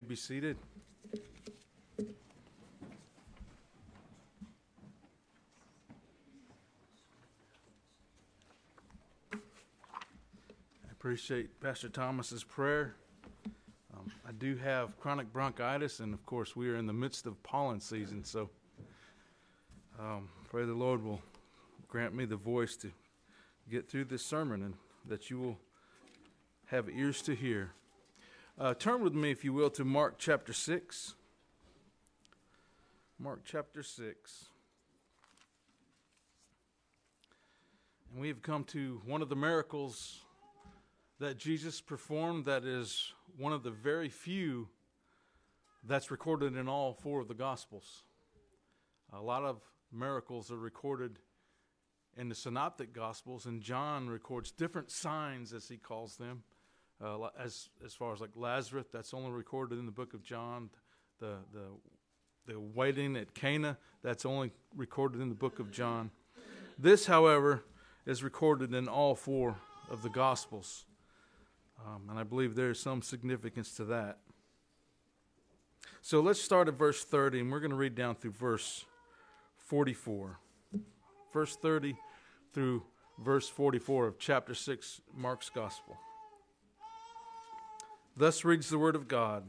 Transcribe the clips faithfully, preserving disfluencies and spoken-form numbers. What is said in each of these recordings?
be seated. I appreciate Pastor Thomas's prayer. Um, I do have chronic bronchitis, and of course we are in the midst of pollen season, so um, pray the Lord will grant me the voice to get through this sermon and that you will have ears to hear. Uh, turn with me, if you will, to Mark chapter six. Mark chapter six. And we have come to one of the miracles that Jesus performed that is one of the very few that's recorded in all four of the Gospels. A lot of miracles are recorded in the Synoptic Gospels, and John records different signs, as he calls them. Uh, as as far as like Lazarus, that's only recorded in the book of John. The the the wedding at Cana, that's only recorded in the book of John. This, however, is recorded in all four of the Gospels, um, and I believe there is some significance to that. So let's start at verse thirty, and we're going to read down through verse forty-four. Verse thirty through verse forty-four of chapter six, Mark's Gospel. Thus reads the word of God.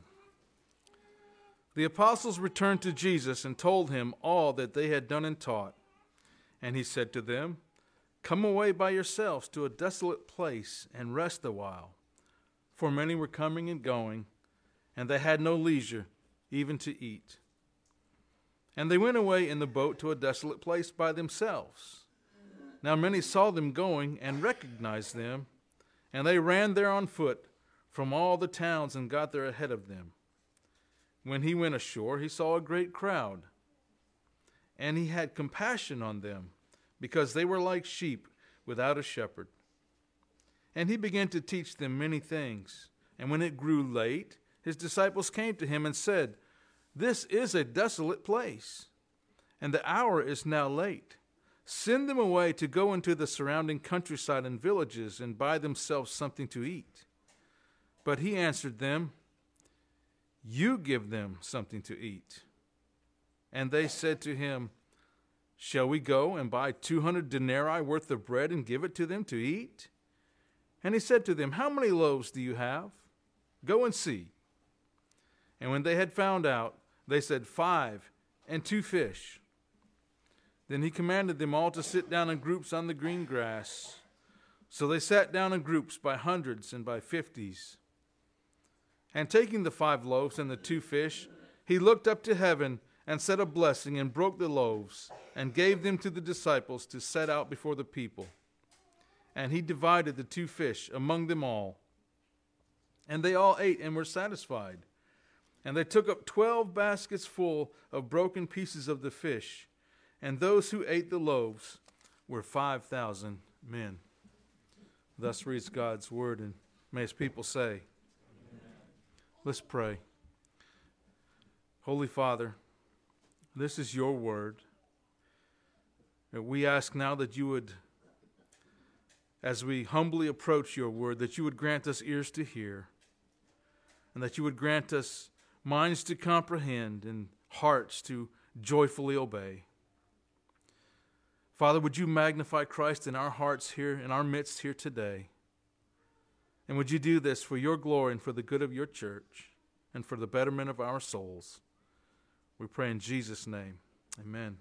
The apostles returned to Jesus and told him all that they had done and taught. And he said to them, "Come away by yourselves to a desolate place and rest a while." For many were coming and going, and they had no leisure even to eat. And they went away in the boat to a desolate place by themselves. Now many saw them going and recognized them, and they ran there on foot from all the towns and got there ahead of them. When he went ashore, he saw a great crowd, and he had compassion on them, because they were like sheep without a shepherd. And he began to teach them many things. And when it grew late, his disciples came to him and said, "This is a desolate place, and the hour is now late. Send them away to go into the surrounding countryside and villages and buy themselves something to eat." But he answered them, "You give them something to eat." And they said to him, "Shall we go and buy two hundred denarii worth of bread and give it to them to eat?" And he said to them, "How many loaves do you have? Go and see." And when they had found out, they said, "Five and two fish." Then he commanded them all to sit down in groups on the green grass. So they sat down in groups by hundreds and by fifties. And taking the five loaves and the two fish, he looked up to heaven and said a blessing and broke the loaves and gave them to the disciples to set out before the people. And he divided the two fish among them all. And they all ate and were satisfied. And they took up twelve baskets full of broken pieces of the fish. And those who ate the loaves were five thousand men. Thus reads God's word, and may his people say, let's pray. Holy Father, this is your word. We ask now that you would, as we humbly approach your word, that you would grant us ears to hear, and that you would grant us minds to comprehend and hearts to joyfully obey. Father, would you magnify Christ in our hearts here, in our midst here today? And would you do this for your glory and for the good of your church and for the betterment of our souls? We pray in Jesus' name. Amen.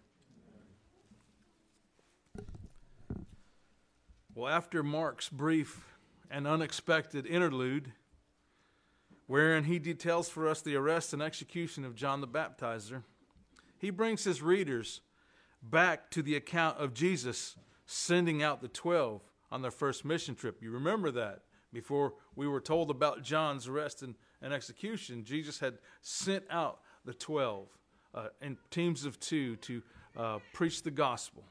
Well, after Mark's brief and unexpected interlude, wherein he details for us the arrest and execution of John the Baptizer, he brings his readers back to the account of Jesus sending out the twelve on their first mission trip. You remember that? Before we were told about John's arrest and, and execution, Jesus had sent out the twelve uh, in teams of two to uh, preach the gospel.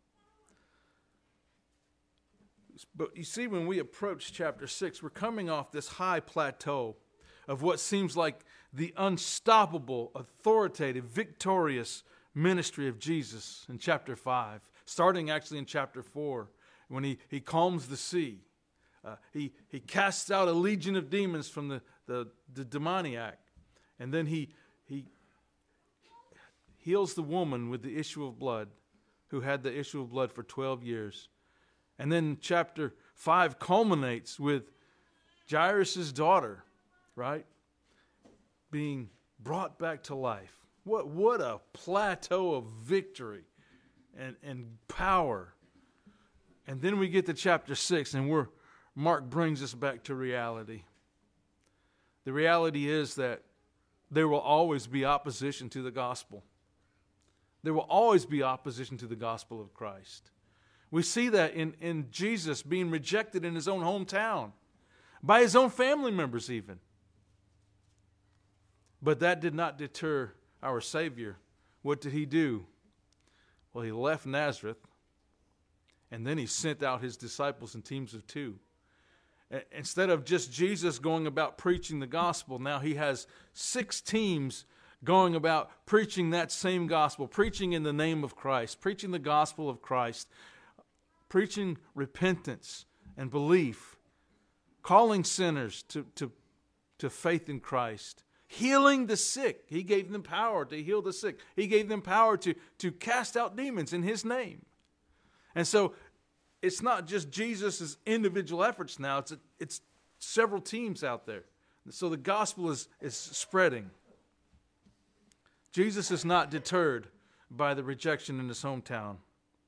But you see, when we approach chapter six, we're coming off this high plateau of what seems like the unstoppable, authoritative, victorious ministry of Jesus in chapter five, starting actually in chapter four, when he, he calms the sea. Uh, he, he casts out a legion of demons from the, the, the demoniac. And then he he heals the woman with the issue of blood, who had the issue of blood for twelve years. And then chapter five culminates with Jairus' daughter, right, being brought back to life. What what a plateau of victory and, and power. And then we get to chapter six, and we're, Mark brings us back to reality. The reality is that there will always be opposition to the gospel. There will always be opposition to the gospel of Christ. We see that in, in Jesus being rejected in his own hometown, by his own family members even. But that did not deter our Savior. What did he do? Well, he left Nazareth, and then he sent out his disciples in teams of two. Instead of just Jesus going about preaching the gospel, now he has six teams going about preaching that same gospel, preaching in the name of Christ, preaching the gospel of Christ, preaching repentance and belief, calling sinners to, to, to faith in Christ, healing the sick. He gave them power to heal the sick. He gave them power to, to cast out demons in his name. And so it's not just Jesus' individual efforts now. It's, a, it's several teams out there. So the gospel is, is spreading. Jesus is not deterred by the rejection in his hometown.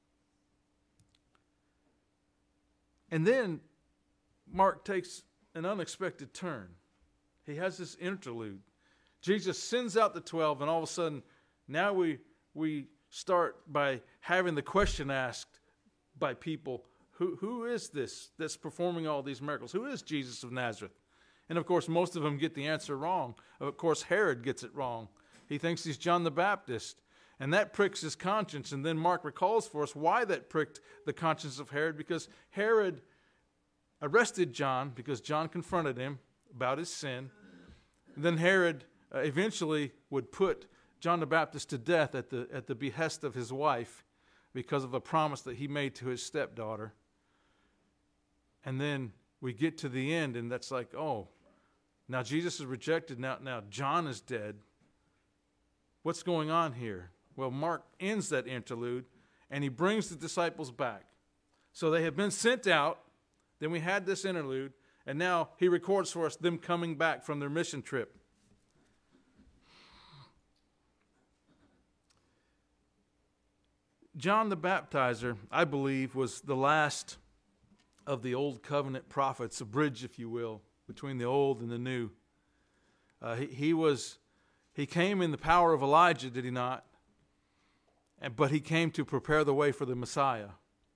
And then Mark takes an unexpected turn. He has this interlude. Jesus sends out the twelve, and all of a sudden, now we we start by having the question asked by people, who who is this that's performing all these miracles? Who is Jesus of Nazareth? And of course, most of them get the answer wrong. Of course, Herod gets it wrong. He thinks he's John the Baptist. And that pricks his conscience. And then Mark recalls for us why that pricked the conscience of Herod. Because Herod arrested John because John confronted him about his sin. And then Herod uh, eventually would put John the Baptist to death at the, at the behest of his wife because of a promise that he made to his stepdaughter. And then we get to the end, and that's like, oh, now Jesus is rejected. Now, now John is dead. What's going on here? Well, Mark ends that interlude, and he brings the disciples back. So they have been sent out. Then we had this interlude, and now he records for us them coming back from their mission trip. John the Baptizer, I believe, was the last of the Old Covenant prophets, a bridge, if you will, between the Old and the New. Uh, he, he was, he came in the power of Elijah, did he not? And, but he came to prepare the way for the Messiah.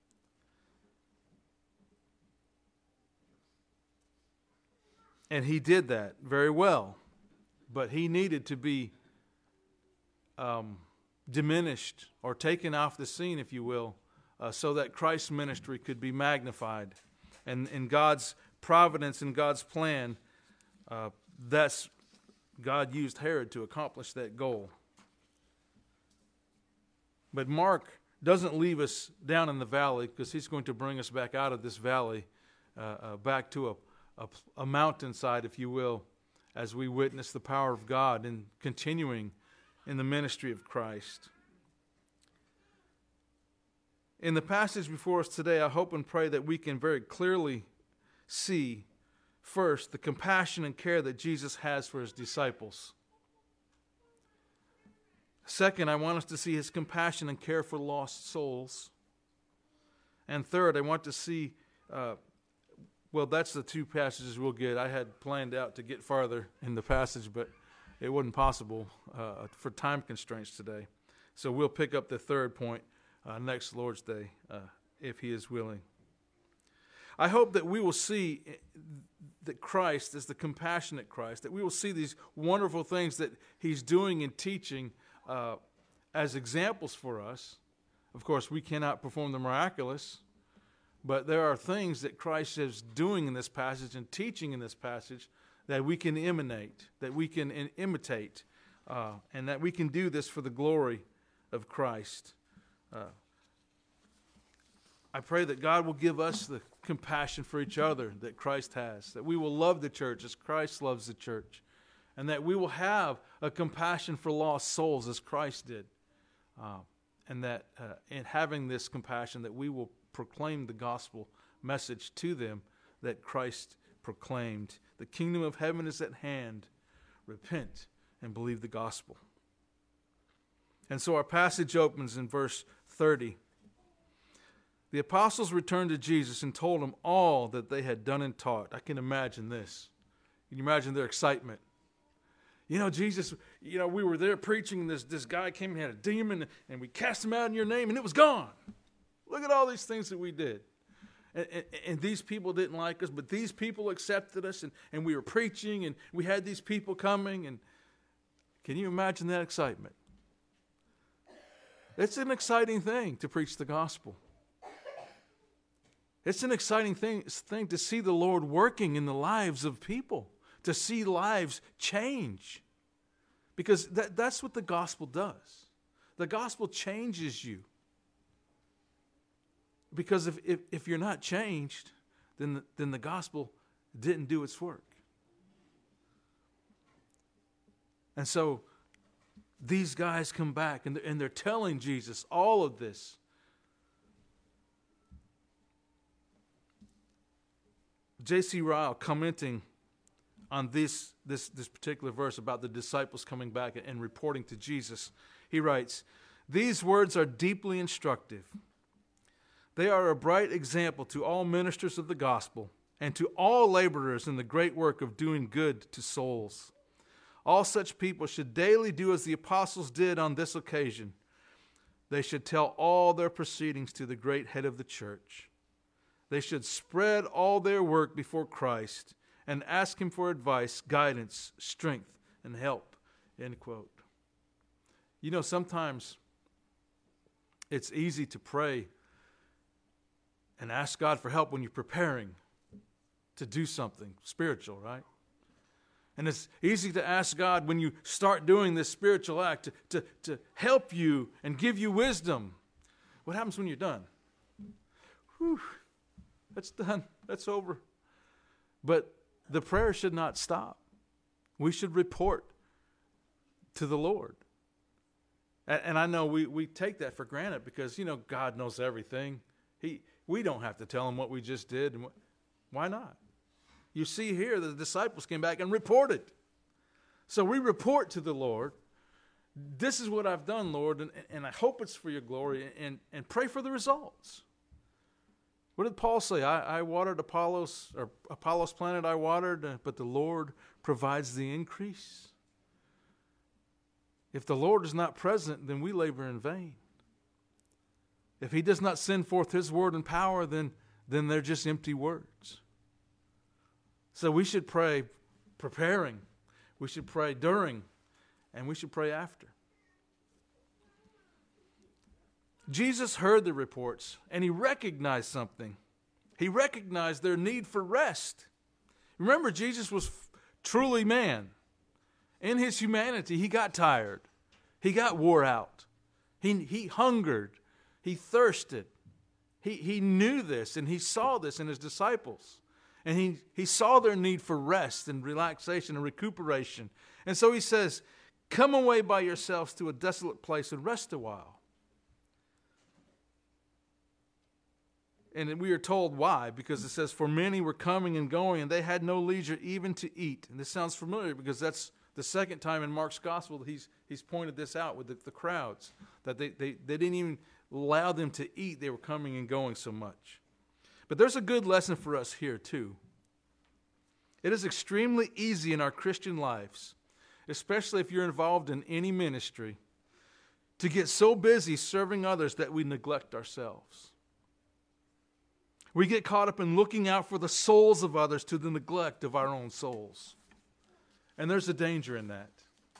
And he did that very well. But he needed to be um, diminished or taken off the scene, if you will, uh, so that Christ's ministry could be magnified. And in God's providence and God's plan, uh, that's God used Herod to accomplish that goal. But Mark doesn't leave us down in the valley, because he's going to bring us back out of this valley, uh, uh, back to a, a, a mountainside, if you will, as we witness the power of God and continuing in the ministry of Christ. In the passage before us today, I hope and pray that we can very clearly see, first, the compassion and care that Jesus has for his disciples. Second, I want us to see his compassion and care for lost souls. And third, I want to see, uh, well, that's the two passages we'll get. I had planned out to get farther in the passage, but it wasn't possible uh, for time constraints today. So we'll pick up the third point uh, next Lord's Day, uh, if he is willing. I hope that we will see that Christ is the compassionate Christ, that we will see these wonderful things that he's doing and teaching uh, as examples for us. Of course, we cannot perform the miraculous, but there are things that Christ is doing in this passage and teaching in this passage that we can emanate, that we can in- imitate, uh, and that we can do this for the glory of Christ. Uh, I pray that God will give us the compassion for each other that Christ has, that we will love the church as Christ loves the church, and that we will have a compassion for lost souls as Christ did. Uh, and that uh, in having this compassion, that we will proclaim the gospel message to them that Christ proclaimed. The kingdom of heaven is at hand. Repent and believe the gospel. And so our passage opens in verse thirty. The apostles returned to Jesus and told him all that they had done and taught. I can imagine this. Can you imagine their excitement? You know, Jesus, you know, we were there preaching, and this, this guy came and had a demon, and we cast him out in your name, and it was gone. Look at all these things that we did. And, and, and these people didn't like us, but these people accepted us, and, and we were preaching, and we had these people coming. And can you imagine that excitement? It's an exciting thing to preach the gospel. It's an exciting thing, thing to see the Lord working in the lives of people, to see lives change. Because that, that's what the gospel does. The gospel changes you. Because if, if, if you're not changed, then the, then the gospel didn't do its work. And so these guys come back and they're, and they're telling Jesus all of this. J C Ryle, commenting on this, this, this particular verse about the disciples coming back and reporting to Jesus, he writes, "These words are deeply instructive. They are a bright example to all ministers of the gospel and to all laborers in the great work of doing good to souls. All such people should daily do as the apostles did on this occasion. They should tell all their proceedings to the great head of the church. They should spread all their work before Christ and ask him for advice, guidance, strength, and help." End quote. You know, sometimes it's easy to pray and ask God for help when you're preparing to do something spiritual, right? And it's easy to ask God when you start doing this spiritual act to, to, to help you and give you wisdom. What happens when you're done? Whew, that's done. That's over. But the prayer should not stop. We should report to the Lord. And, and I know we, we take that for granted because, you know, God knows everything. He We don't have to tell him what we just did. And why not? You see here, the disciples came back and reported. So we report to the Lord, this is what I've done, Lord, and, and I hope it's for your glory, and, and pray for the results. What did Paul say? I, I watered Apollos, or Apollos planted, I watered, but the Lord provides the increase. If the Lord is not present, then we labor in vain. If he does not send forth his word and power, then, then they're just empty words. So we should pray preparing. We should pray during. And we should pray after. Jesus heard the reports and he recognized something. He recognized their need for rest. Remember, Jesus was f- truly man. In his humanity, he got tired. He got wore out. He, he hungered. He thirsted. He, he knew this and he saw this in his disciples. And he, he saw their need for rest and relaxation and recuperation. And so he says, come away by yourselves to a desolate place and rest a while. And we are told why, because it says, for many were coming and going, and they had no leisure even to eat. And this sounds familiar because that's the second time in Mark's gospel that he's, he's pointed this out with the, the crowds, that they, they, they didn't even allow them to eat. They were coming and going so much. But there's a good lesson for us here too. It is extremely easy in our Christian lives, especially if you're involved in any ministry, to get so busy serving others that we neglect ourselves. We get caught up in looking out for the souls of others to the neglect of our own souls. And there's a danger in that.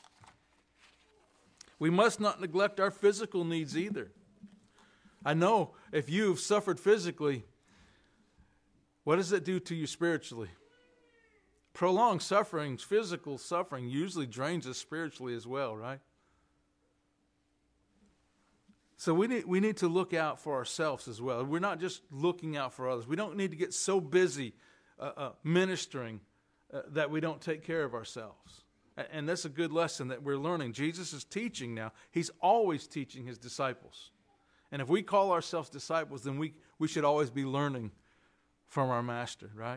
We must not neglect our physical needs either. I know if you've suffered physically, what does it do to you spiritually? Prolonged suffering, physical suffering, usually drains us spiritually as well, right? So we need, we need to look out for ourselves as well. We're not just looking out for others. We don't need to get so busy uh, uh, ministering uh, that we don't take care of ourselves. And that's a good lesson that we're learning. Jesus is teaching now. He's always teaching his disciples. And if we call ourselves disciples, then we, we should always be learning from our master, right?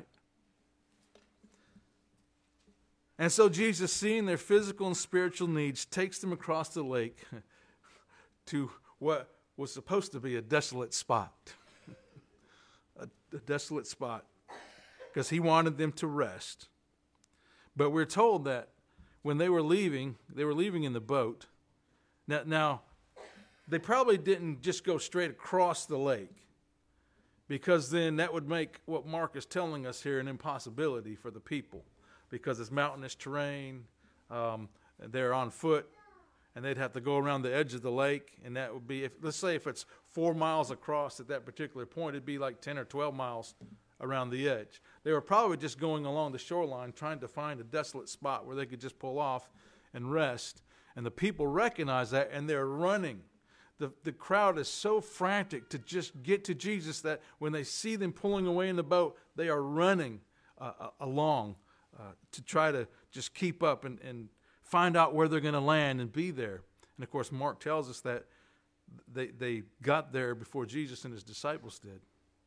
And so Jesus, seeing their physical and spiritual needs, takes them across the lake to what was supposed to be a desolate spot. a, a desolate spot. Because he wanted them to rest. But we're told that when they were leaving, they were leaving in the boat. Now, now, they probably didn't just go straight across the lake, because then that would make what Mark is telling us here an impossibility for the people, because it's mountainous terrain, um, they're on foot, and they'd have to go around the edge of the lake, and that would be, if let's say if it's four miles across at that particular point, it'd be like ten or twelve miles around the edge. They were probably just going along the shoreline trying to find a desolate spot where they could just pull off and rest. And the people recognize that, and they're running. The, the crowd is so frantic to just get to Jesus that when they see them pulling away in the boat, they are running uh, uh, along uh, to try to just keep up and, and find out where they're going to land and be there. And of course, Mark tells us that they, they got there before Jesus and his disciples did.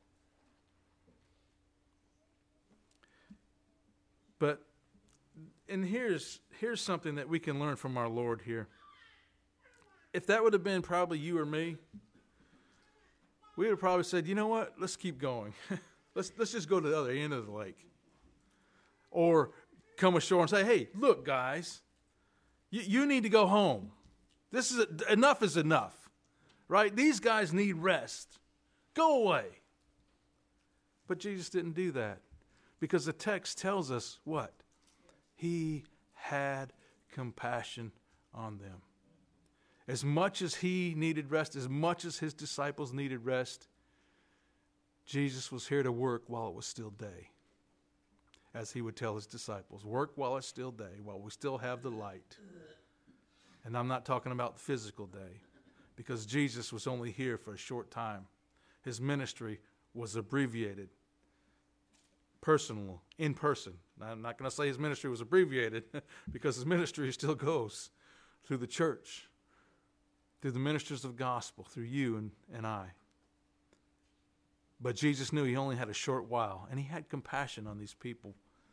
But, and here's here's something that we can learn from our Lord here. If that would have been probably you or me, we would have probably said, you know what, let's keep going. let's let's just go to the other end of the lake. Or come ashore and say, hey, look, guys, you, you need to go home. This is a, enough is enough, right? These guys need rest. Go away. But Jesus didn't do that. Because the text tells us what? He had compassion on them. As much as he needed rest, as much as his disciples needed rest, Jesus was here to work while it was still day. As he would tell his disciples, work while it's still day, while we still have the light. And I'm not talking about the physical day, because Jesus was only here for a short time. His ministry was abbreviated. Personal, in person. Now, I'm not going to say his ministry was abbreviated because his ministry still goes through the church, through the ministers of gospel, through you and, and I. But Jesus knew he only had a short while, and he had compassion on these people.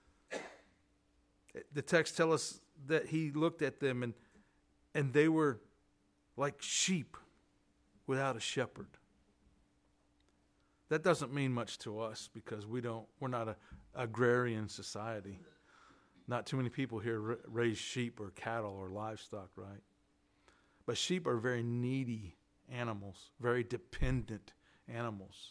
The text tells us that he looked at them, and, and they were like sheep without a shepherd. That doesn't mean much to us because we don't, we're not an agrarian society. Not too many people here ra- raise sheep or cattle or livestock, right? But sheep are very needy animals, very dependent animals.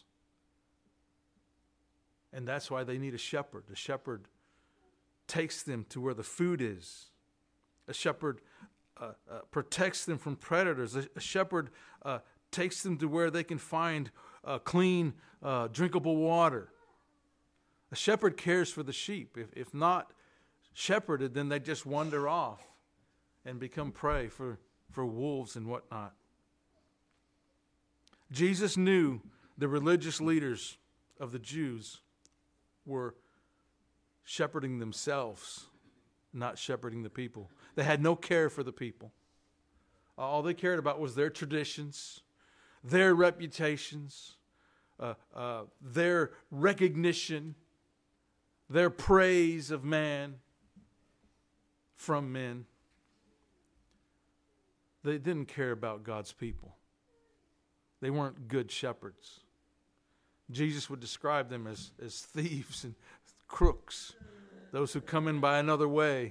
And that's why they need a shepherd. A shepherd takes them to where the food is. A shepherd uh, uh, protects them from predators. A, a shepherd uh, takes them to where they can find uh, clean, uh, drinkable water. A shepherd cares for the sheep. If, if not shepherded, then they just wander off and become prey for, for wolves and whatnot. Jesus knew the religious leaders of the Jews were shepherding themselves, not shepherding the people. They had no care for the people. All they cared about was their traditions, their reputations, uh, uh, their recognition, their praise of man from men. They didn't care about God's people. They weren't good shepherds. Jesus would describe them as, as thieves and crooks, those who come in by another way.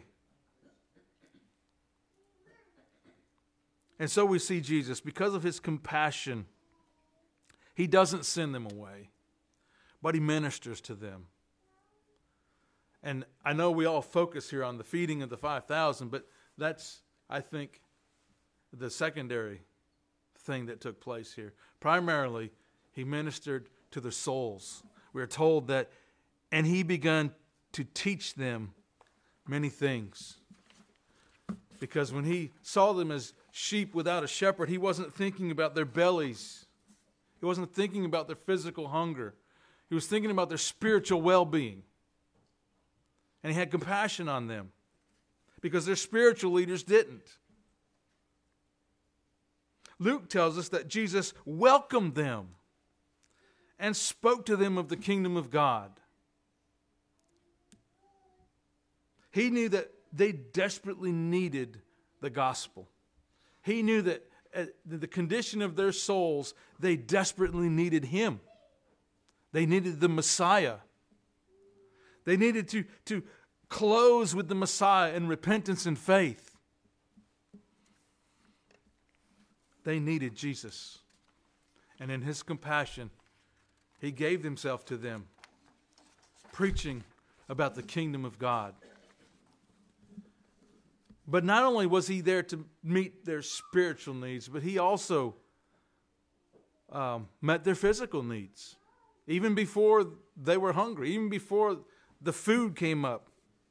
And so we see Jesus, because of his compassion, he doesn't send them away, but he ministers to them. And I know we all focus here on the feeding of the five thousand, but that's, I think, the secondary thing that took place here. Primarily, he ministered to their souls. We are told that, and he began to teach them many things. Because when he saw them as sheep without a shepherd, he wasn't thinking about their bellies. He wasn't thinking about their physical hunger. He was thinking about their spiritual well-being. And he had compassion on them. because their spiritual leaders didn't. Luke tells us that Jesus welcomed them and spoke to them of the kingdom of God. He knew that they desperately needed the gospel. He knew that uh, the condition of their souls, they desperately needed Him. They needed the Messiah. They needed to, to close with the Messiah in repentance and faith. They needed Jesus. And in His compassion, He gave Himself to them, preaching about the kingdom of God. But not only was He there to meet their spiritual needs, but He also um, met their physical needs. Even before they were hungry, even before the food came up.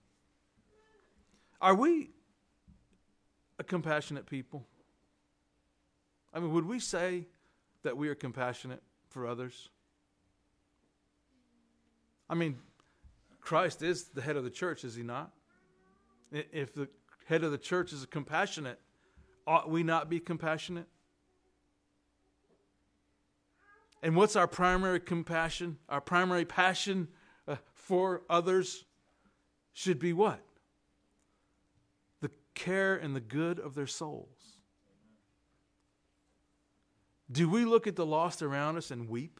Are we a compassionate people? I mean, would we say that we are compassionate for others? I mean, Christ is the head of the church, is He not? If the head of the church is compassionate, ought we not be compassionate? And what's our primary compassion? Our primary passion uh, for others should be what? The care and the good of their souls. Do we look at the lost around us and weep?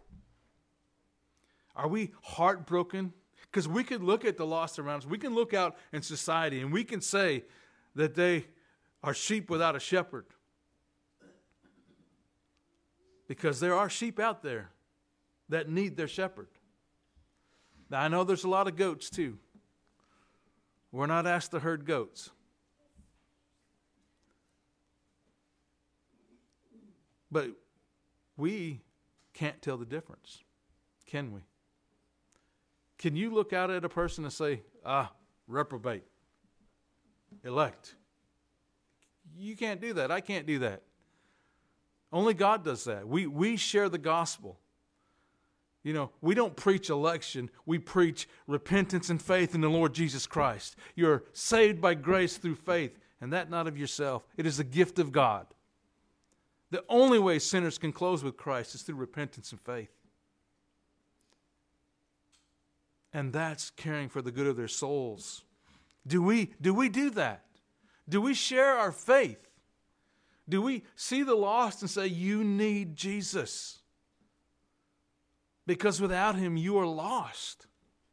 Are we heartbroken? Because we could look at the lost around us. We can look out in society and we can say that they are sheep without a shepherd. Because there are sheep out there that need their shepherd. Now, I know there's a lot of goats too. We're not asked to herd goats. But we can't tell the difference, can we? Can you look out at a person and say, ah, reprobate, elect? You can't do that. I can't do that. Only God does that. We we share the gospel. You know, we don't preach election. We preach repentance and faith in the Lord Jesus Christ. You're saved by grace through faith, and that not of yourself. It is a gift of God. The only way sinners can close with Christ is through repentance and faith. And that's caring for the good of their souls. Do we, do we do that? Do we share our faith? Do we see the lost and say, you need Jesus? Because without Him, you are lost.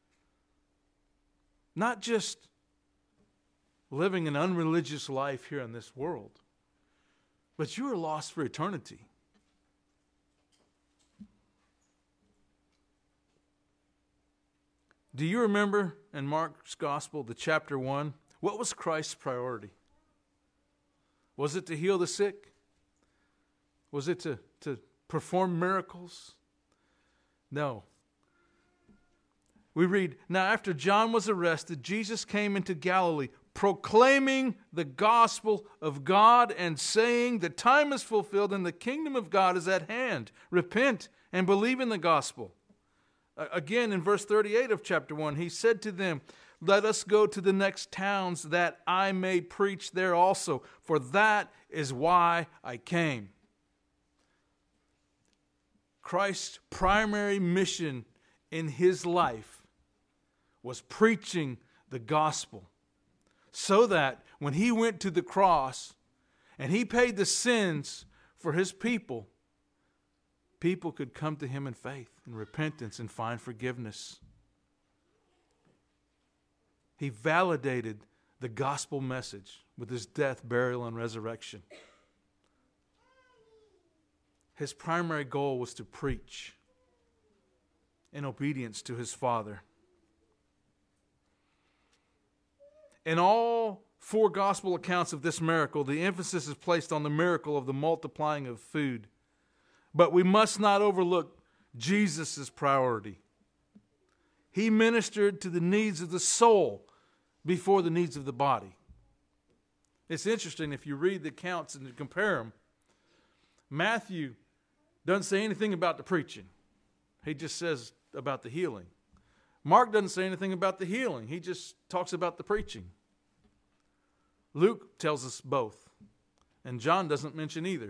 Not just living an unreligious life here in this world, but you are lost for eternity. Do you remember in Mark's Gospel, the chapter one, what was Christ's priority? Was it to heal the sick? Was it to, to perform miracles? No. We read, now after John was arrested, Jesus came into Galilee, proclaiming the gospel of God and saying, the time is fulfilled and the kingdom of God is at hand. Repent and believe in the gospel. Again, in verse thirty-eight of chapter one, He said to them, let us go to the next towns that I may preach there also, for that is why I came. Christ's primary mission in His life was preaching the gospel, so that when He went to the cross and He paid the sins for His people, people could come to Him in faith and repentance and find forgiveness. He validated the gospel message with His death, burial, and resurrection. His primary goal was to preach in obedience to His Father. In all four gospel accounts of this miracle, the emphasis is placed on the miracle of the multiplying of food. But we must not overlook Jesus' priority. He ministered to the needs of the soul before the needs of the body. It's interesting if you read the accounts and compare them. Matthew doesn't say anything about the preaching. He just says about the healing. Mark doesn't say anything about the healing. He just talks about the preaching. Luke tells us both. And John doesn't mention either.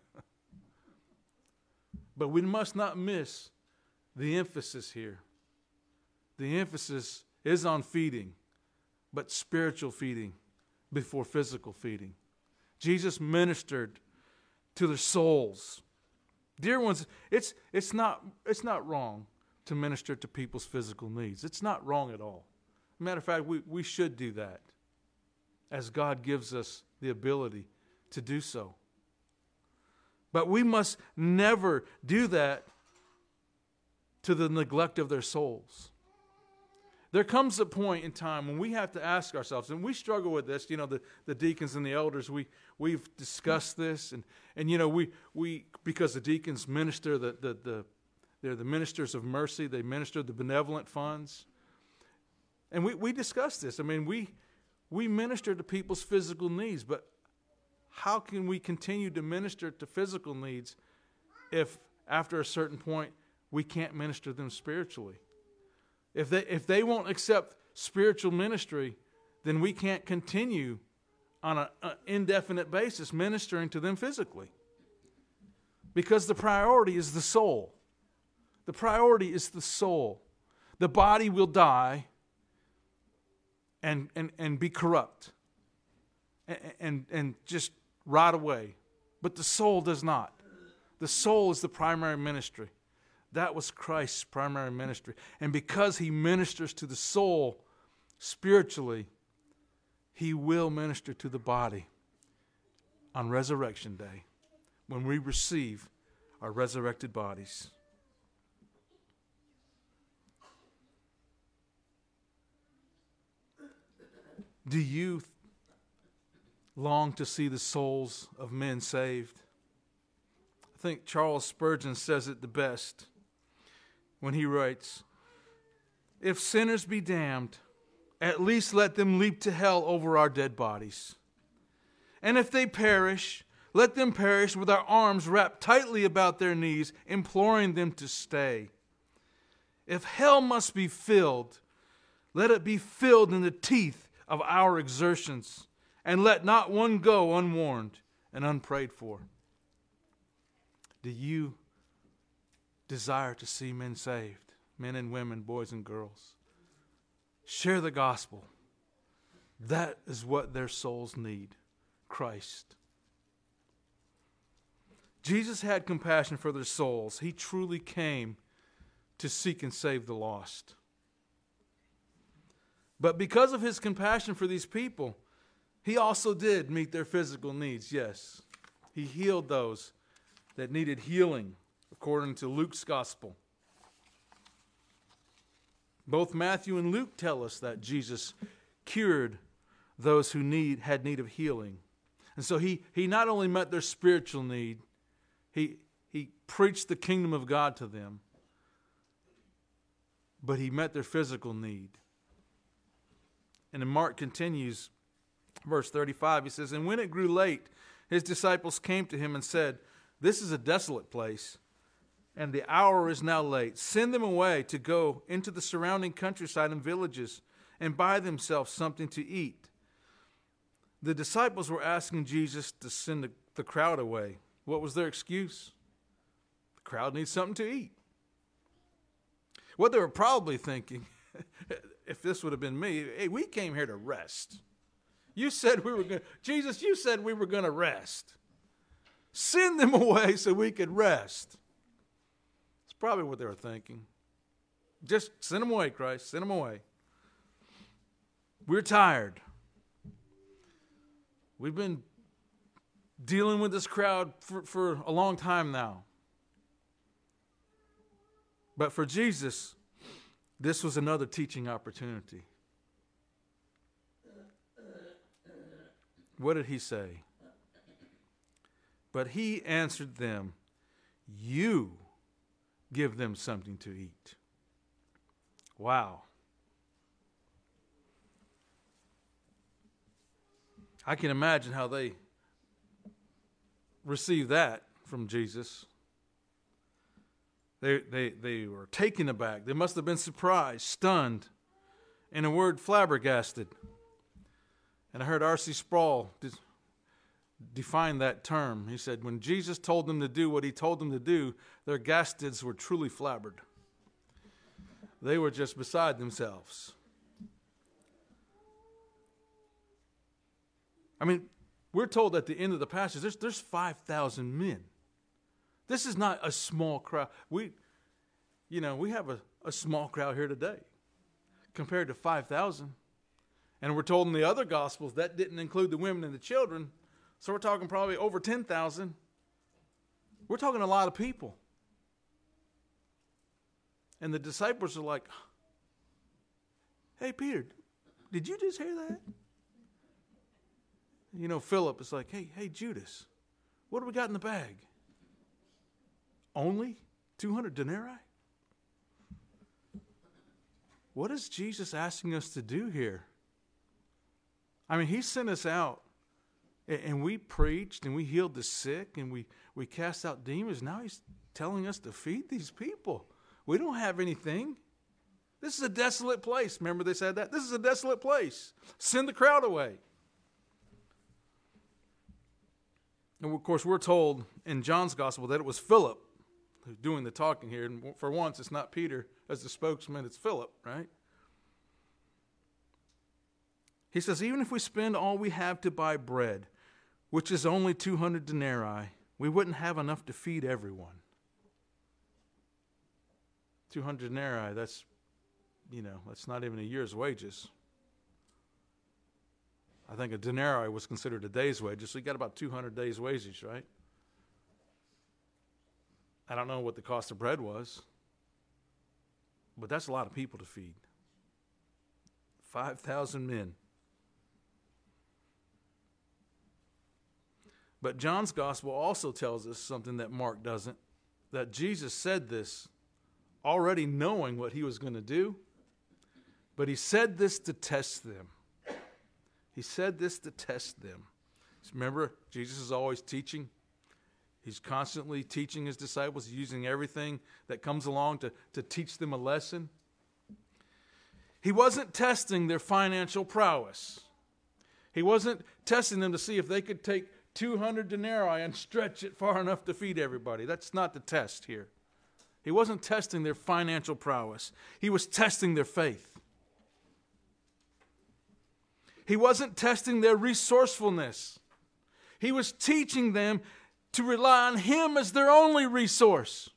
But we must not miss the emphasis here. The emphasis is on feeding, but spiritual feeding before physical feeding. Jesus ministered to their souls. Dear ones, it's it's not it's not wrong to minister to people's physical needs. It's not wrong at all. Matter of fact, we, we should do that as God gives us the ability to do so. But we must never do that to the neglect of their souls. There comes a point in time when we have to ask ourselves, and we struggle with this, you know, the, the deacons and the elders, we, we've discussed this, and, and you know, we, we because the deacons minister, the, the, the, they're the ministers of mercy, they minister the benevolent funds. And we, we discussed this. I mean, we we minister to people's physical needs, but how can we continue to minister to physical needs if after a certain point we can't minister them spiritually? If they if they won't accept spiritual ministry, then we can't continue on an indefinite basis ministering to them physically. Because the priority is the soul. The priority is the soul. The body will die and and, and be corrupt and, and, and just rot away. But the soul does not. The soul is the primary ministry. That was Christ's primary ministry. And because he ministers to the soul spiritually, he will minister to the body on Resurrection Day when we receive our resurrected bodies. Do you long to see the souls of men saved? I think Charles Spurgeon says it the best when he writes, "If sinners be damned, at least let them leap to hell over our dead bodies. And if they perish, let them perish with our arms wrapped tightly about their knees, imploring them to stay. If hell must be filled, let it be filled in the teeth of our exertions, and let not one go unwarned and unprayed for." Do you desire to see men saved? Men and women, boys and girls. Share the gospel. That is what their souls need. Christ. Jesus had compassion for their souls. He truly came to seek and save the lost. But because of his compassion for these people, he also did meet their physical needs, yes. He healed those that needed healing, according to Luke's gospel. Both Matthew and Luke tell us that Jesus cured those who need had need of healing. And so he, he not only met their spiritual need, he, he preached the kingdom of God to them, but he met their physical need. And then Mark continues, verse thirty-five, he says, "And when it grew late, his disciples came to him and said, 'This is a desolate place, and the hour is now late. Send them away to go into the surrounding countryside and villages and buy themselves something to eat.' The disciples were asking Jesus to send the, the crowd away. What was their excuse? The crowd needs something to eat. What they were probably thinking, if this would have been me, hey, we came here to rest. You said we were going, Jesus, you said we were going to rest. Send them away so we could rest." It's probably what they were thinking. Just send them away, Christ. Send them away. We're tired. We've been dealing with this crowd for, for a long time now. But for Jesus, this was another teaching opportunity. What did he say? "But he answered them, 'You give them something to eat.'" Wow. I can imagine how they received that from Jesus. They, they, they were taken aback. They must have been surprised, stunned, in a word, flabbergasted. And I heard R C Sproul de- define that term. He said, when Jesus told them to do what he told them to do, their gastids were truly flabbered. They were just beside themselves. I mean, we're told at the end of the passage, there's, there's five thousand men. This is not a small crowd. We, you know, we have a, a small crowd here today compared to five thousand. And we're told in the other Gospels that didn't include the women and the children. So we're talking probably over ten thousand. We're talking a lot of people. And the disciples are like, hey, Peter, did you just hear that? You know, Philip is like, hey, hey, Judas, what do we got in the bag? Only two hundred denarii? What is Jesus asking us to do here? I mean, he sent us out, and we preached, and we healed the sick, and we, we cast out demons. Now he's telling us to feed these people. We don't have anything. This is a desolate place. Remember they said that? This is a desolate place. Send the crowd away. And of course, we're told in John's gospel that it was Philip who's doing the talking here. And for once, it's not Peter as the spokesman, it's Philip, right? He says, even if we spend all we have to buy bread, which is only two hundred denarii, we wouldn't have enough to feed everyone. two hundred denarii, that's, you know, that's not even a year's wages. I think a denarii was considered a day's wages, so you got about two hundred days' wages, right? I don't know what the cost of bread was, but that's a lot of people to feed. five thousand men. But John's gospel also tells us something that Mark doesn't, that Jesus said this already knowing what he was going to do, but he said this to test them. He said this to test them. Remember, Jesus is always teaching. He's constantly teaching his disciples, using everything that comes along to, to teach them a lesson. He wasn't testing their financial prowess. He wasn't testing them to see if they could take two hundred denarii and stretch it far enough to feed everybody. That's not the test here. He wasn't testing their financial prowess. He was testing their faith. He wasn't testing their resourcefulness. He was teaching them to rely on him as their only resource.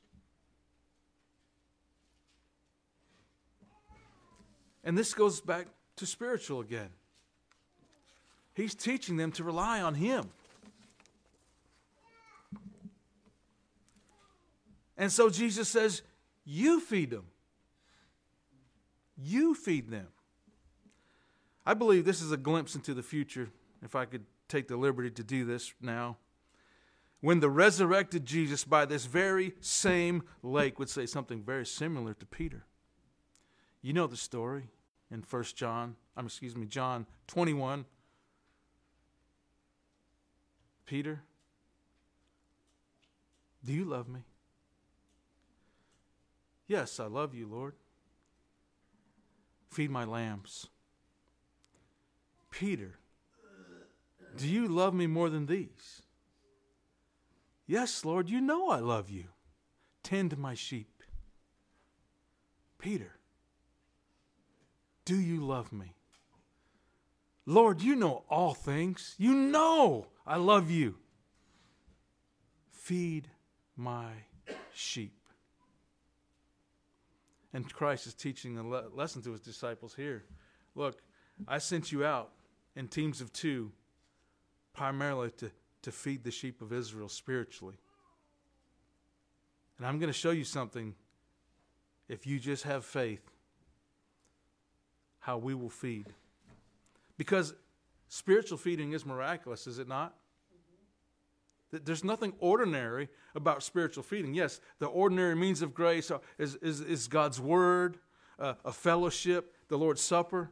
And this goes back to spiritual again. He's teaching them to rely on him. And so Jesus says, you feed them. You feed them. I believe this is a glimpse into the future, if I could take the liberty to do this now. When the resurrected Jesus by this very same lake would say something very similar to Peter. You know the story in First John, um, excuse me, John twenty-one. Peter, do you love me? Yes, I love you, Lord. Feed my lambs. Peter, do you love me more than these? Yes, Lord, you know I love you. Tend my sheep. Peter, do you love me? Lord, you know all things. You know I love you. Feed my sheep. And Christ is teaching a le- lesson to his disciples here. Look, I sent you out in teams of two, primarily to, to feed the sheep of Israel spiritually. And I'm going to show you something, if you just have faith, how we will feed. Because spiritual feeding is miraculous, is it not? There's nothing ordinary about spiritual feeding. Yes, the ordinary means of grace is, is, is God's word, uh, a fellowship, the Lord's Supper.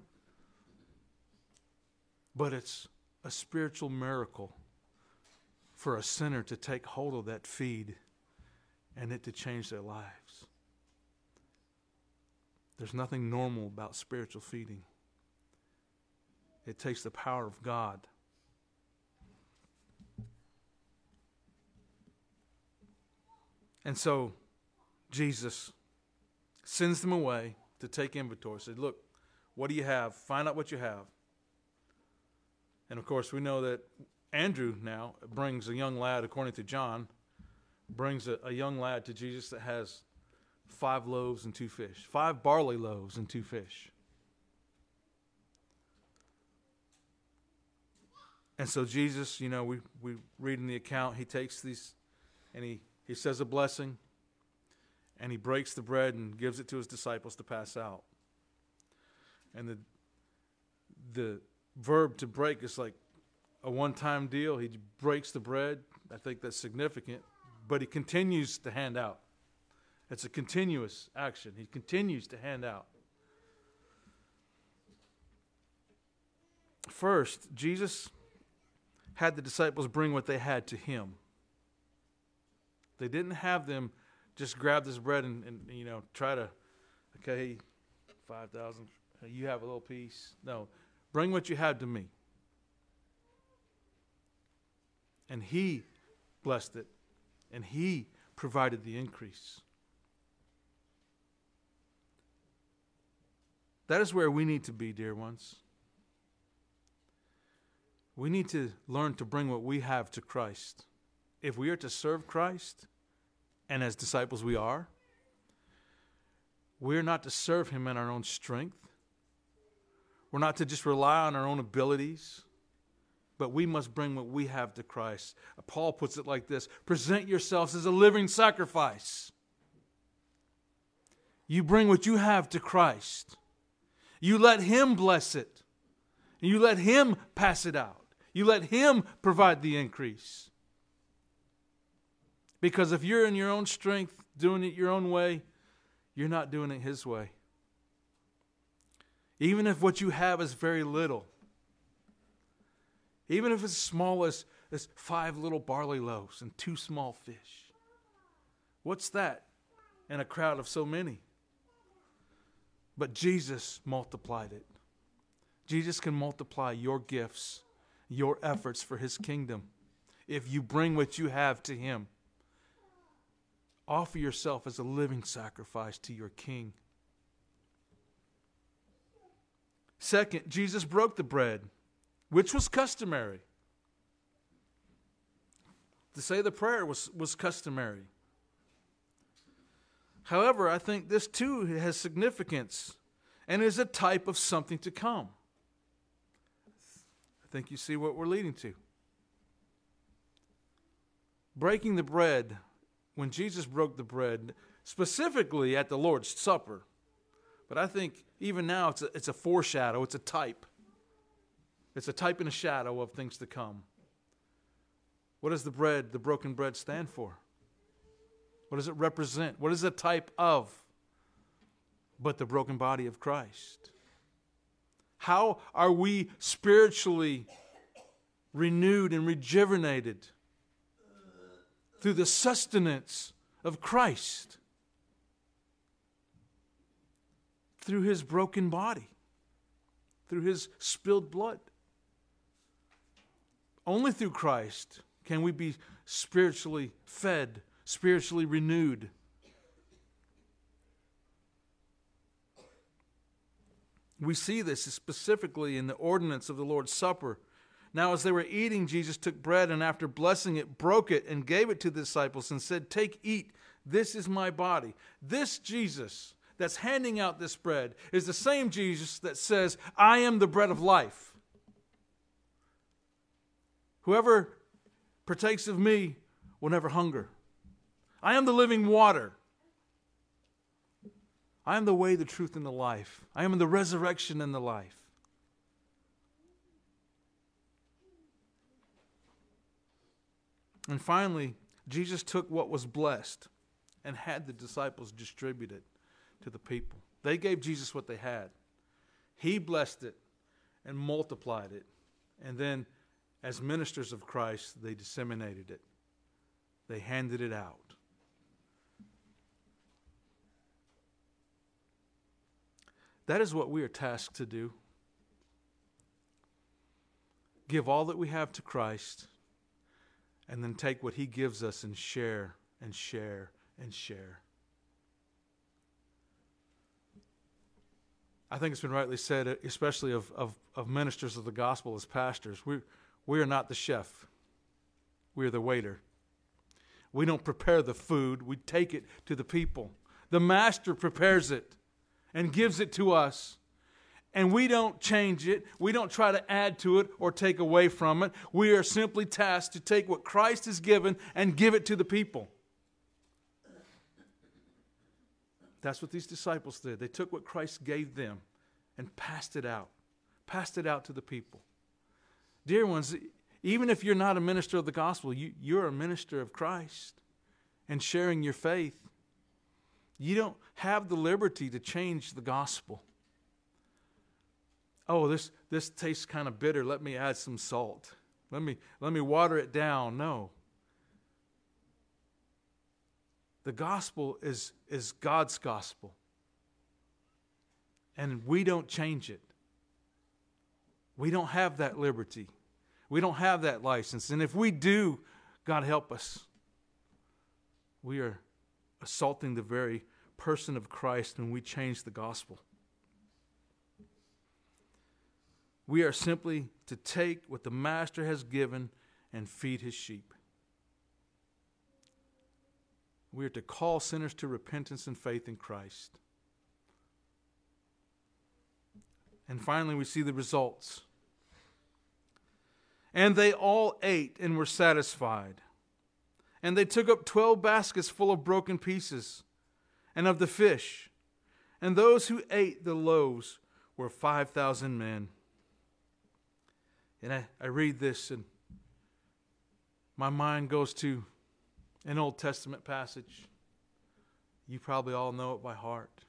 But it's a spiritual miracle for a sinner to take hold of that feed and it to change their lives. There's nothing normal about spiritual feeding. It takes the power of God. And so Jesus sends them away to take inventory. He said, look, what do you have? Find out what you have. And of course, we know that Andrew now brings a young lad, according to John, brings a, a young lad to Jesus that has five loaves and two fish. Five barley loaves and two fish. And so Jesus, you know, we, we read in the account, he takes these and he, he says a blessing and he breaks the bread and gives it to his disciples to pass out. And the the verb to break is like a one-time deal. He breaks the bread. I think that's significant. But he continues to hand out. It's a continuous action. He continues to hand out. First, Jesus had the disciples bring what they had to him. They didn't have them just grab this bread and, and you know, try to, okay, five thousand, you have a little piece. No, bring what you have to me. And he blessed it, and he provided the increase. That is where we need to be, dear ones. We need to learn to bring what we have to Christ. If we are to serve Christ, and as disciples we are, we're not to serve him in our own strength. We're not to just rely on our own abilities, but we must bring what we have to Christ. Paul puts it like this: present yourselves as a living sacrifice. You bring what you have to Christ. You let him bless it. And you let him pass it out. You let him provide the increase. Because if you're in your own strength, doing it your own way, you're not doing it his way. Even if what you have is very little. Even if it's as small as, as five little barley loaves and two small fish. What's that in a crowd of so many? But Jesus multiplied it. Jesus can multiply your gifts, your efforts for his kingdom. If you bring what you have to him, offer yourself as a living sacrifice to your King. Second, Jesus broke the bread, which was customary. To say the prayer was, was customary. However, I think this too has significance and is a type of something to come. I think you see what we're leading to. Breaking the bread, when Jesus broke the bread, specifically at the Lord's Supper, but I think even now it's a, it's a foreshadow, it's a type. It's a type and a shadow of things to come. What does the bread, the broken bread, stand for? What does it represent? What is it a type of? But the broken body of Christ. How are we spiritually renewed and rejuvenated? Through the sustenance of Christ. Through his broken body. Through his spilled blood. Only through Christ can we be spiritually fed, spiritually renewed. We see this specifically in the ordinance of the Lord's Supper. Now as they were eating, Jesus took bread and after blessing it, broke it and gave it to the disciples and said, "Take, eat, this is my body." This Jesus that's handing out this bread is the same Jesus that says, "I am the bread of life. Whoever partakes of me will never hunger. I am the living water. I am the way, the truth, and the life. I am the resurrection and the life." And finally, Jesus took what was blessed and had the disciples distribute it to the people. They gave Jesus what they had. He blessed it and multiplied it. And then, as ministers of Christ, they disseminated it. They handed it out. That is what we are tasked to do. give all that we have to Christ, and then take what He gives us and share and share and share. I think it's been rightly said, especially of, of, of ministers of the gospel as pastors, we we are not the chef. We are the waiter. We don't prepare the food. We take it to the people. The master prepares it and gives it to us. And we don't change it. We don't try to add to it or take away from it. We are simply tasked to take what Christ has given and give it to the people. That's what these disciples did. They took what Christ gave them and passed it out. Passed it out to the people. Dear ones, even if you're not a minister of the gospel, you, you're a minister of Christ and sharing your faith. You don't have the liberty to change the gospel. Oh, this, this tastes kind of bitter. Let me add some salt. Let me, let me water it down. No. The gospel is, is God's gospel. And we don't change it. We don't have that liberty. We don't have that license. And if we do, God help us. We are assaulting the very person of Christ when we change the gospel. We are simply to take what the Master has given and feed His sheep. We are to call sinners to repentance and faith in Christ. And finally, we see the results. And they all ate and were satisfied. And they took up twelve baskets full of broken pieces and of the fish. And those who ate the loaves were five thousand men. And I, I read this and my mind goes to an Old Testament passage. You probably all know it by heart.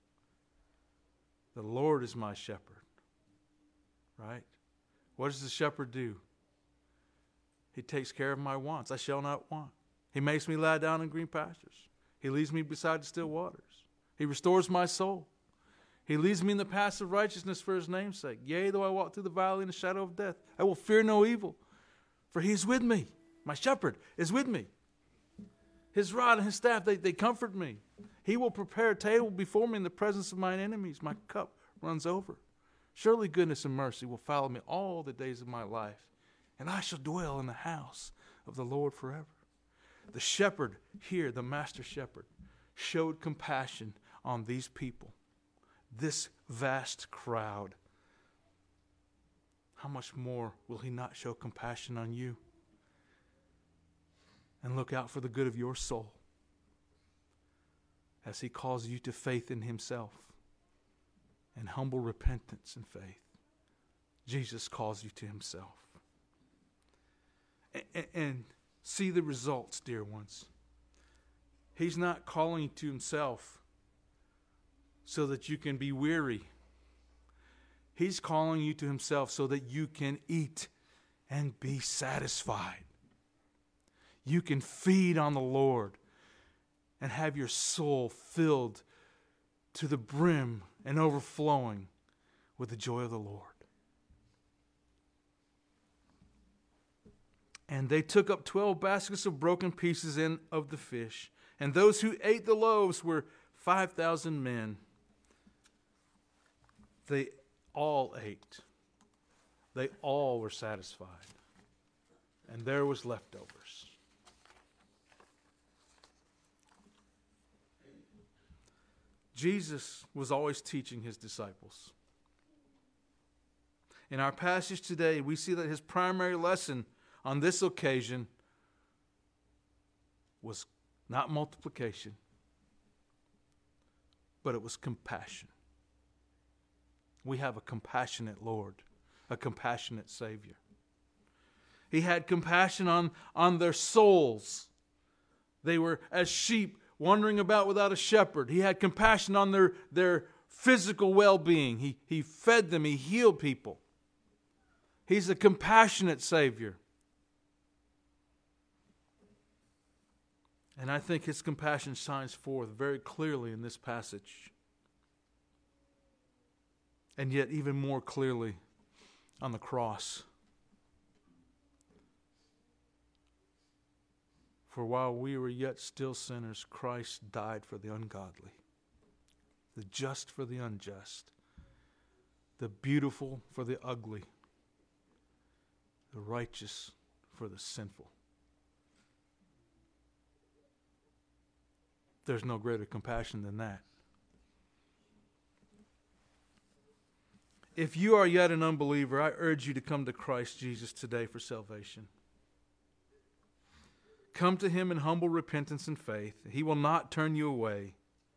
The Lord is my shepherd. Right? What does the shepherd do? He takes care of my wants. I shall not want. He makes me lie down in green pastures. He leads me beside the still waters. He restores my soul. He leads me in the paths of righteousness for His name's sake. Yea, though I walk through the valley in the shadow of death, I will fear no evil, for He is with me. My shepherd is with me. His rod and His staff, they, they comfort me. He will prepare a table before me in the presence of mine enemies. My cup runs over. Surely goodness and mercy will follow me all the days of my life, and I shall dwell in the house of the Lord forever. The shepherd here, the master shepherd, showed compassion on these people, this vast crowd. How much more will He not show compassion on you and look out for the good of your soul as He calls you to faith in Himself and humble repentance and faith? Jesus calls you to Himself. And, and see the results, dear ones. He's not calling you to Himself so that you can be weary. He's calling you to Himself so that you can eat and be satisfied. You can feed on the Lord and have your soul filled to the brim and overflowing with the joy of the Lord. And they took up twelve baskets of broken pieces and of the fish. And those who ate the loaves were five thousand men. They all ate. They all were satisfied. And there was leftovers. Jesus was always teaching His disciples. In our passage today, we see that His primary lesson on this occasion was not multiplication, but it was compassion. We have a compassionate Lord, a compassionate Savior. He had compassion on, on their souls. They were as sheep wandering about without a shepherd. He had compassion on their, their physical well-being. He, he fed them. He healed people. He's a compassionate Savior. And I think His compassion shines forth very clearly in this passage. And yet even more clearly on the cross. For while we were yet still sinners, Christ died for the ungodly, the just for the unjust, the beautiful for the ugly, the righteous for the sinful. There's no greater compassion than that. If you are yet an unbeliever, I urge you to come to Christ Jesus today for salvation. Come to Him in humble repentance and faith. He will not turn you away.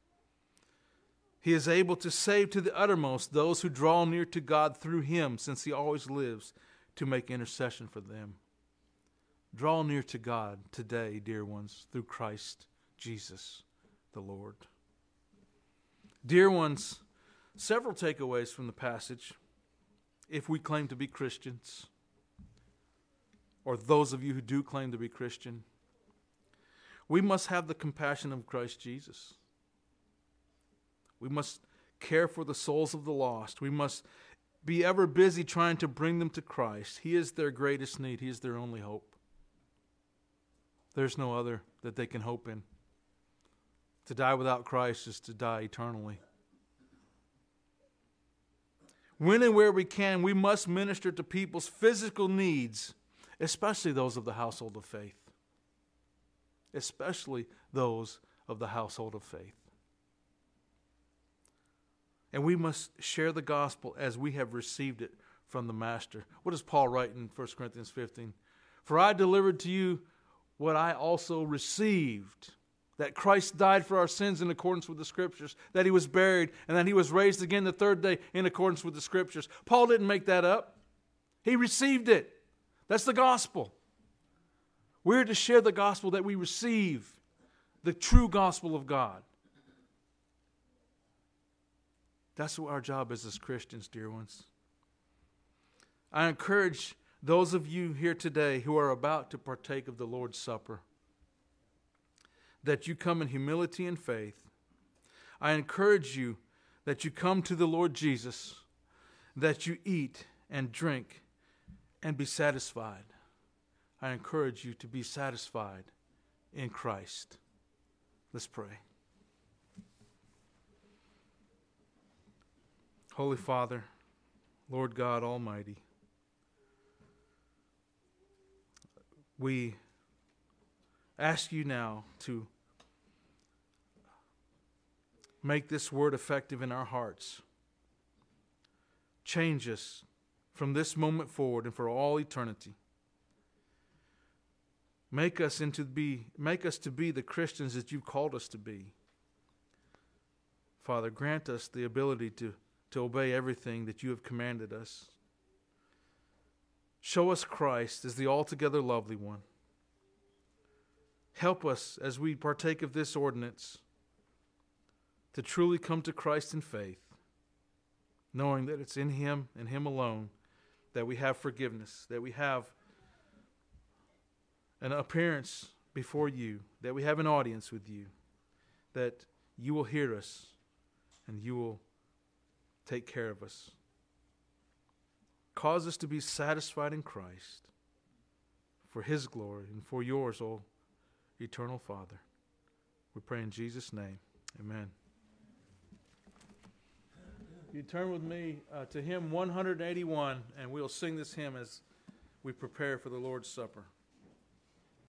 He is able to save to the uttermost those who draw near to God through Him, since He always lives to make intercession for them. Draw near to God today, dear ones, through Christ Jesus the Lord. Dear ones, several takeaways from the passage, if we claim to be Christians, or those of you who do claim to be Christian. We must have the compassion of Christ Jesus. We must care for the souls of the lost. We must be ever busy trying to bring them to Christ. He is their greatest need. He is their only hope. There's no other that they can hope in. To die without Christ is to die eternally. When and where we can, we must minister to people's physical needs, especially those of the household of faith. Especially those of the household of faith. And we must share the gospel as we have received it from the Master. What does Paul write in First Corinthians fifteen? For I delivered to you what I also received, that Christ died for our sins in accordance with the Scriptures, that He was buried, and that He was raised again the third day in accordance with the Scriptures. Paul didn't make that up. He received it. That's the gospel. We're to share the gospel that we receive, the true gospel of God. That's what our job is as Christians, dear ones. I encourage those of you here today who are about to partake of the Lord's Supper that you come in humility and faith. I encourage you that you come to the Lord Jesus, that you eat and drink and be satisfied. I encourage you to be satisfied in Christ. Let's pray. Holy Father, Lord God Almighty, we ask you now to make this word effective in our hearts. Change us from this moment forward and for all eternity. Make us into be make us to be the Christians that you've called us to be. Father, grant us the ability to, to obey everything that you have commanded us. Show us Christ as the altogether lovely one. Help us as we partake of this ordinance to truly come to Christ in faith, knowing that it's in Him and Him alone that we have forgiveness, that we have an appearance before you, that we have an audience with you, that you will hear us and you will take care of us. Cause us to be satisfied in Christ for His glory and for yours, O eternal Father. We pray in Jesus' name. Amen. You turn with me uh, to hymn one eighty-one, and we'll sing this hymn as we prepare for the Lord's Supper.